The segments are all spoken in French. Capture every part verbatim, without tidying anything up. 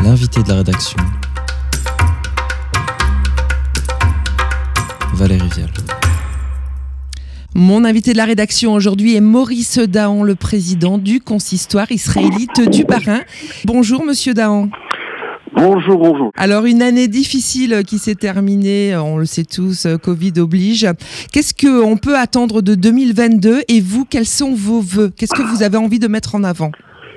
L'invité de la rédaction, Valérie Vial. Mon invité de la rédaction aujourd'hui est Maurice Dahan, le président du consistoire israélite du Bas-Rhin. Bonjour Monsieur Dahan. Bonjour, bonjour. Alors, une année difficile qui s'est terminée, on le sait tous, Covid oblige. Qu'est-ce qu'on peut attendre de deux mille vingt-deux et vous, quels sont vos vœux? Qu'est-ce que vous avez envie de mettre en avant?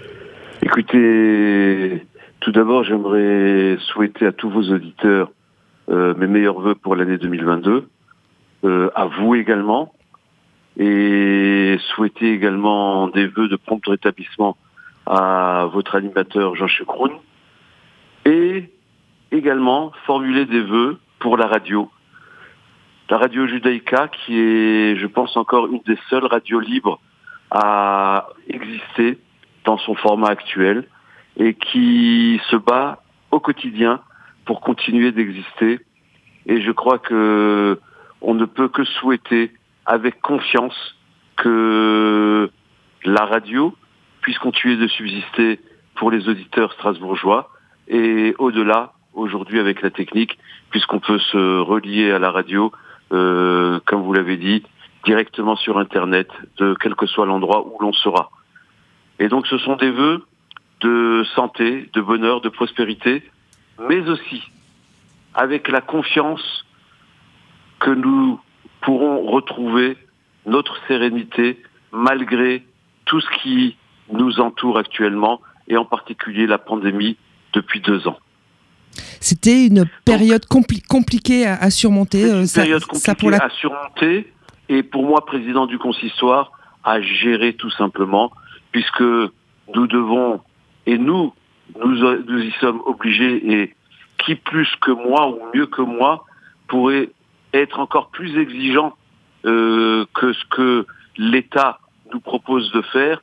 Écoutez, tout d'abord, j'aimerais souhaiter à tous vos auditeurs euh, mes meilleurs vœux pour l'année deux mille vingt-deux, euh, à vous également, et souhaiter également des vœux de prompt rétablissement à votre animateur Jean Chekroun, et également formuler des vœux pour la radio. La radio Judaïka, qui est, je pense, encore une des seules radios libres à exister dans son format actuel et qui se bat au quotidien pour continuer d'exister. Et je crois que on ne peut que souhaiter avec confiance que la radio puisse continuer de subsister pour les auditeurs strasbourgeois et au-delà, aujourd'hui avec la technique, puisqu'on peut se relier à la radio, euh, comme vous l'avez dit, directement sur Internet, de quel que soit l'endroit où l'on sera. Et donc ce sont des vœux de santé, de bonheur, de prospérité, mais aussi avec la confiance que nous pourrons retrouver notre sérénité malgré tout ce qui nous entoure actuellement, et en particulier la pandémie depuis deux ans. C'était une période compli- compliquée à, à surmonter. C'est une ça, période compliquée ça pour la... à surmonter, et pour moi, président du consistoire, à gérer tout simplement, puisque nous devons, et nous, nous, nous y sommes obligés, et qui plus que moi, ou mieux que moi, pourrait être encore plus exigeant euh, que ce que l'État nous propose de faire.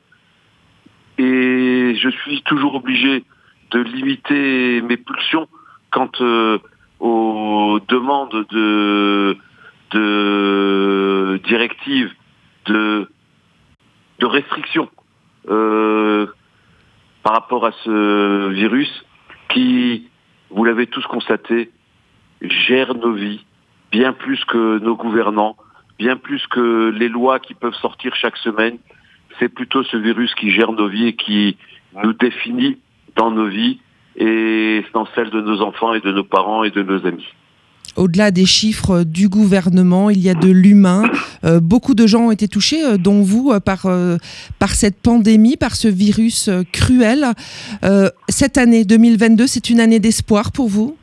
Et je suis toujours obligé de limiter mes pulsions quant euh, aux demandes de, de directives, de, de restrictions euh, par rapport à ce virus qui, vous l'avez tous constaté, gère nos vies bien plus que nos gouvernants, bien plus que les lois qui peuvent sortir chaque semaine. C'est plutôt ce virus qui gère nos vies et qui nous définit dans nos vies et dans celles de nos enfants et de nos parents et de nos amis. Au-delà des chiffres du gouvernement, il y a de l'humain. Euh, beaucoup de gens ont été touchés, euh, dont vous, euh, par, euh, par cette pandémie, par ce virus euh, cruel. Euh, cette année deux mille vingt-deux, c'est une année d'espoir pour vous?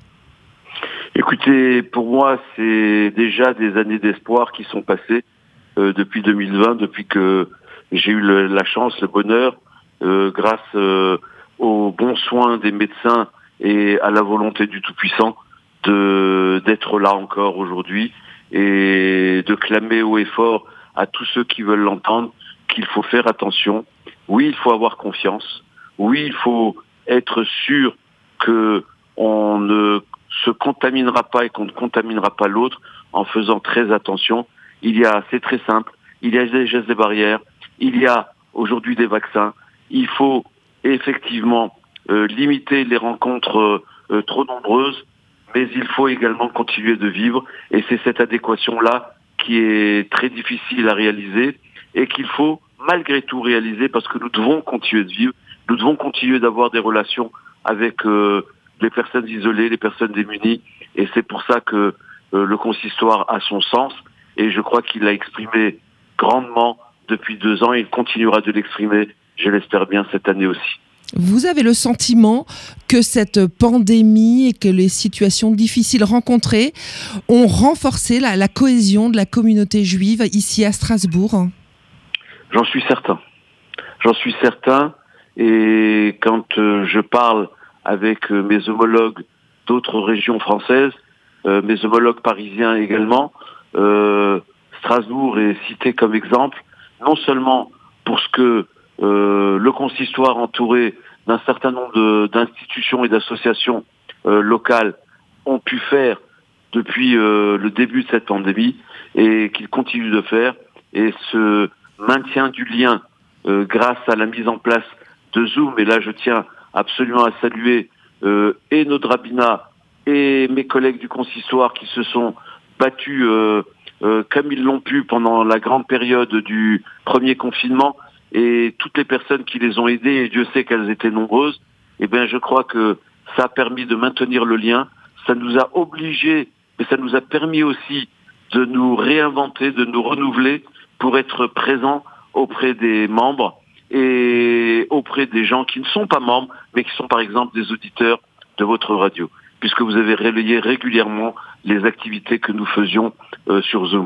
Écoutez, pour moi, c'est déjà des années d'espoir qui sont passées euh, depuis deux mille vingt, depuis que j'ai eu le, la chance, le bonheur, euh, grâce euh, aux bons soins des médecins et à la volonté du Tout-Puissant, de d'être là encore aujourd'hui et de clamer haut et fort à tous ceux qui veulent l'entendre qu'il faut faire attention. Oui, il faut avoir confiance. Oui, il faut être sûr que on ne se contaminera pas et qu'on ne contaminera pas l'autre en faisant très attention. Il y a, c'est très simple, il y a des gestes de barrière, il y a aujourd'hui des vaccins. Il faut effectivement euh, limiter les rencontres euh, trop nombreuses, mais il faut également continuer de vivre, et c'est cette adéquation-là qui est très difficile à réaliser et qu'il faut malgré tout réaliser, parce que nous devons continuer de vivre, nous devons continuer d'avoir des relations avec euh, les personnes isolées, les personnes démunies, et c'est pour ça que euh, le consistoire a son sens, et je crois qu'il l'a exprimé grandement depuis deux ans, et il continuera de l'exprimer, je l'espère bien, cette année aussi. Vous avez le sentiment que cette pandémie et que les situations difficiles rencontrées ont renforcé la, la cohésion de la communauté juive ici à Strasbourg? J'en suis certain. J'en suis certain, et quand euh, je parle avec euh, mes homologues d'autres régions françaises, euh, mes homologues parisiens également, euh, Strasbourg est cité comme exemple, non seulement pour ce que euh, le consistoire entouré d'un certain nombre de, d'institutions et d'associations euh, locales ont pu faire depuis euh, le début de cette pandémie, et qu'ils continuent de faire, et ce maintien du lien euh, grâce à la mise en place de Zoom, et là je tiens absolument à saluer euh, et nos Drabina et mes collègues du consistoire qui se sont battus euh, euh, comme ils l'ont pu pendant la grande période du premier confinement, et toutes les personnes qui les ont aidés, et Dieu sait qu'elles étaient nombreuses, eh bien je crois que ça a permis de maintenir le lien, ça nous a obligés, mais ça nous a permis aussi de nous réinventer, de nous renouveler pour être présents auprès des membres et auprès des gens qui ne sont pas membres, mais qui sont par exemple des auditeurs de votre radio, puisque vous avez relayé régulièrement les activités que nous faisions euh, sur Zoom.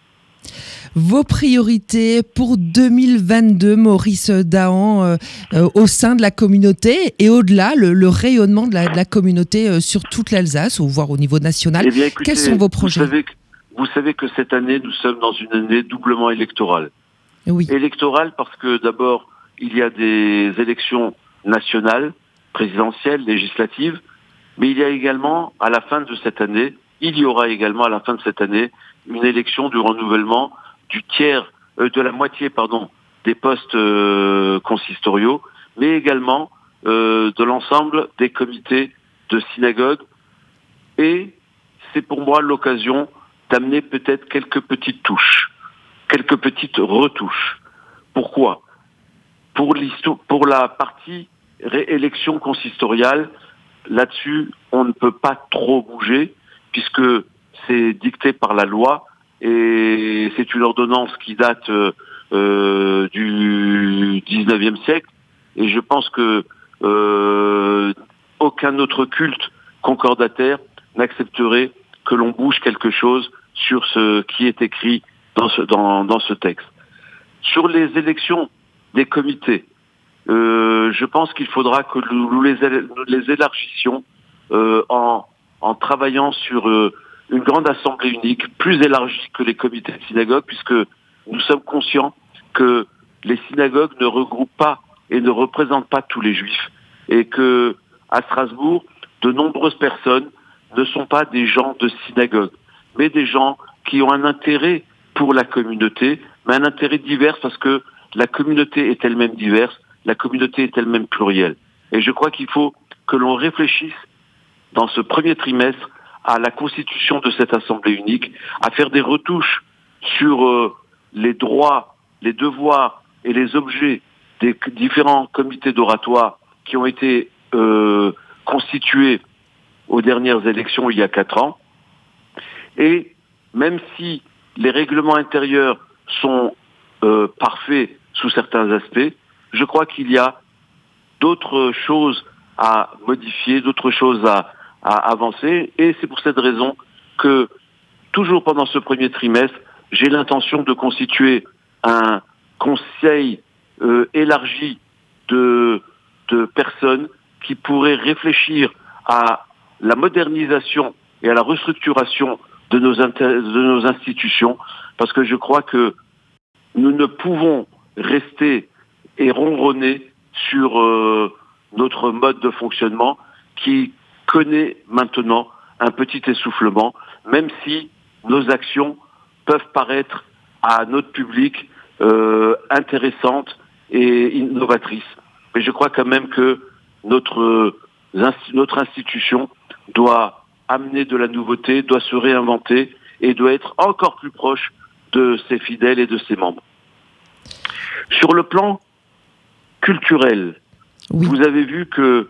Vos priorités pour deux mille vingt-deux, Maurice Dahan, euh, euh, au sein de la communauté et au-delà, le, le rayonnement de la, de la communauté euh, sur toute l'Alsace, ou voire au niveau national. Eh bien, écoutez, quels sont vos projets ? Vous savez, que, vous savez que cette année, nous sommes dans une année doublement électorale. Oui. Électorale parce que d'abord, il y a des élections nationales, présidentielles, législatives, mais il y a également, à la fin de cette année, il y aura également à la fin de cette année, une élection du renouvellement du tiers, euh, de la moitié, pardon, des postes euh, consistoriaux, mais également euh, de l'ensemble des comités de synagogue. Et c'est pour moi l'occasion d'amener peut-être quelques petites touches, quelques petites retouches. Pourquoi ? Pour, pour la partie réélection consistoriale, là-dessus, on ne peut pas trop bouger, puisque c'est dicté par la loi, et c'est une ordonnance qui date euh, du dix-neuvième siècle, et je pense que euh, aucun autre culte concordataire n'accepterait que l'on bouge quelque chose sur ce qui est écrit dans ce, dans, dans ce texte. Sur les élections des comités, euh, je pense qu'il faudra que nous les, nous les élargissions euh, en, en travaillant sur euh, une grande assemblée unique, plus élargie que les comités de synagogue, puisque nous sommes conscients que les synagogues ne regroupent pas et ne représentent pas tous les juifs, et que à Strasbourg, de nombreuses personnes ne sont pas des gens de synagogue, mais des gens qui ont un intérêt pour la communauté, mais un intérêt divers parce que la communauté est elle-même diverse, la communauté est elle-même plurielle. Et je crois qu'il faut que l'on réfléchisse dans ce premier trimestre à la constitution de cette assemblée unique, à faire des retouches sur euh, les droits, les devoirs et les objets des différents comités d'oratoire qui ont été euh, constitués aux dernières élections il y a quatre ans. Et même si les règlements intérieurs sont euh, parfaits sous certains aspects, je crois qu'il y a d'autres choses à modifier, d'autres choses à, à avancer. Et c'est pour cette raison que, toujours pendant ce premier trimestre, j'ai l'intention de constituer un conseil euh, élargi de, de personnes qui pourraient réfléchir à la modernisation et à la restructuration de nos, inter- de nos institutions, parce que je crois que nous ne pouvons rester et ronronner sur euh, notre mode de fonctionnement qui connaît maintenant un petit essoufflement, même si nos actions peuvent paraître à notre public euh, intéressantes et innovatrices. Mais je crois quand même que notre, notre institution doit amener de la nouveauté, doit se réinventer et doit être encore plus proche de ses fidèles et de ses membres. Sur le plan culturel, oui. Vous avez vu que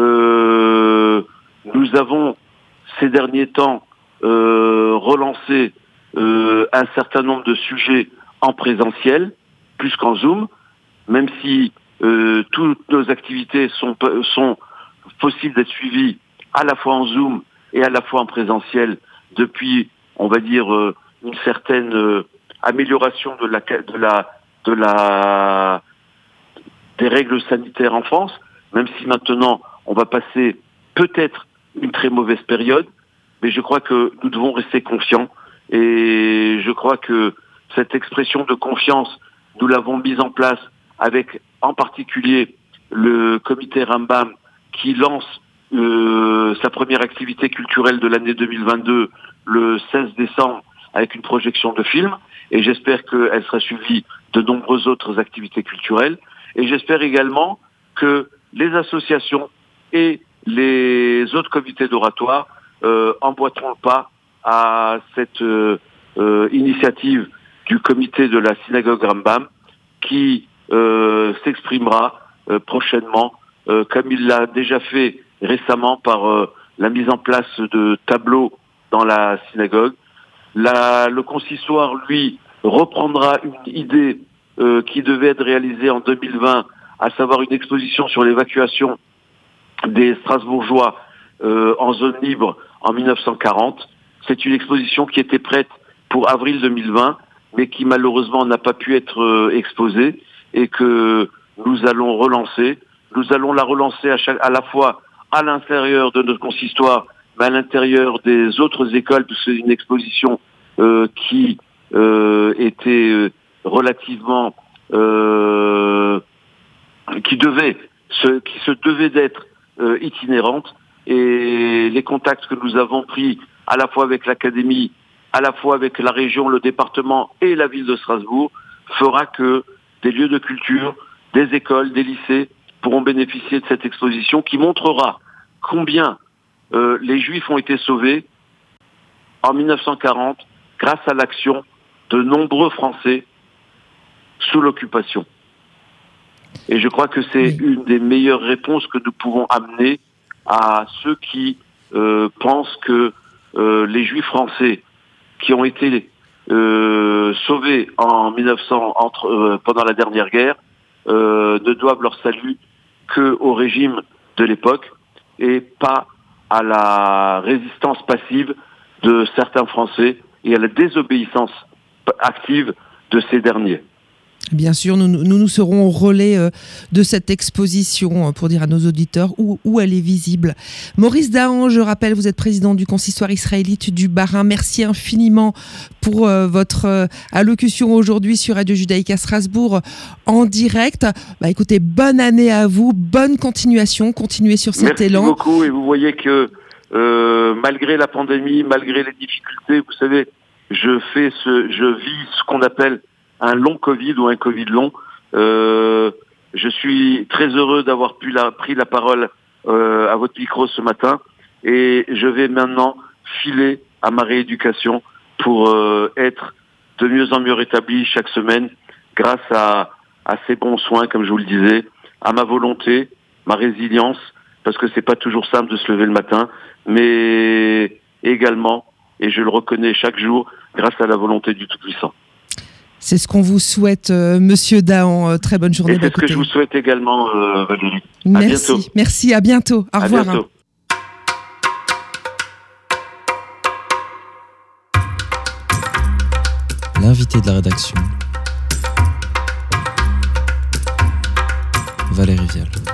euh, nous avons ces derniers temps euh, relancé euh, un certain nombre de sujets en présentiel, plus qu'en Zoom, même si euh, toutes nos activités sont, sont possibles d'être suivies à la fois en Zoom et à la fois en présentiel depuis, on va dire, euh, une certaine euh, amélioration de la, de la, de la, des règles sanitaires en France, même si maintenant on va passer peut-être une très mauvaise période, mais je crois que nous devons rester confiants et je crois que cette expression de confiance, nous l'avons mise en place avec en particulier le comité Rambam qui lance euh, sa première activité culturelle de l'année deux mille vingt-deux le seize décembre avec une projection de film, et j'espère qu'elle sera suivie de nombreuses autres activités culturelles. Et j'espère également que les associations et les les autres comités d'oratoire euh, emboîteront le pas à cette euh, euh, initiative du comité de la synagogue Rambam qui euh, s'exprimera euh, prochainement, euh, comme il l'a déjà fait récemment par euh, la mise en place de tableaux dans la synagogue. La, le consistoire, lui, reprendra une idée euh, qui devait être réalisée en deux mille vingt, à savoir une exposition sur l'évacuation des Strasbourgeois euh, en zone libre en mille neuf cent quarante. C'est une exposition qui était prête pour avril deux mille vingt, mais qui malheureusement n'a pas pu être euh, exposée et que nous allons relancer. Nous allons la relancer à, chaque, à la fois à l'intérieur de notre consistoire, mais à l'intérieur des autres écoles, parce que c'est une exposition euh, qui euh, était euh, relativement... Euh, qui devait, se, qui se devait d'être euh, itinérante. Et les contacts que nous avons pris à la fois avec l'académie, à la fois avec la région, le département et la ville de Strasbourg, fera que des lieux de culture, des écoles, des lycées pourront bénéficier de cette exposition qui montrera combien euh, les Juifs ont été sauvés en mille neuf cent quarante grâce à l'action de nombreux Français sous l'occupation. Et je crois que c'est oui. une des meilleures réponses que nous pouvons amener à ceux qui euh, pensent que euh, les Juifs français qui ont été euh, sauvés en mille neuf cents entre, euh, pendant la dernière guerre euh, ne doivent leur salut qu'au régime de l'époque et pas à la résistance passive de certains Français et à la désobéissance active de ces derniers. Bien sûr, nous, nous nous serons au relais euh, de cette exposition euh, pour dire à nos auditeurs où, où elle est visible. Maurice Dahan, je rappelle, vous êtes président du consistoire israélite du Bas-Rhin. Merci infiniment pour euh, votre euh, allocution aujourd'hui sur Radio Judaïka Strasbourg en direct. Bah, écoutez, bonne année à vous, bonne continuation, continuez sur cet Merci élan. Merci beaucoup et vous voyez que euh, malgré la pandémie, malgré les difficultés, vous savez, je fais ce, je vis ce qu'on appelle un long Covid ou un Covid long. Euh, je suis très heureux d'avoir pu la, pris la parole euh, à votre micro ce matin et je vais maintenant filer à ma rééducation pour euh, être de mieux en mieux rétabli chaque semaine grâce à, à ces bons soins, comme je vous le disais, à ma volonté, ma résilience, parce que c'est pas toujours simple de se lever le matin, mais également, et je le reconnais chaque jour, grâce à la volonté du Tout-Puissant. C'est ce qu'on vous souhaite, euh, Monsieur Dahan. Euh, très bonne journée. Et c'est ce que je vous souhaite également, euh, Valérie. Merci, à bientôt. Merci, à bientôt. Au à revoir. Bientôt. L'invité de la rédaction, Valérie Vial.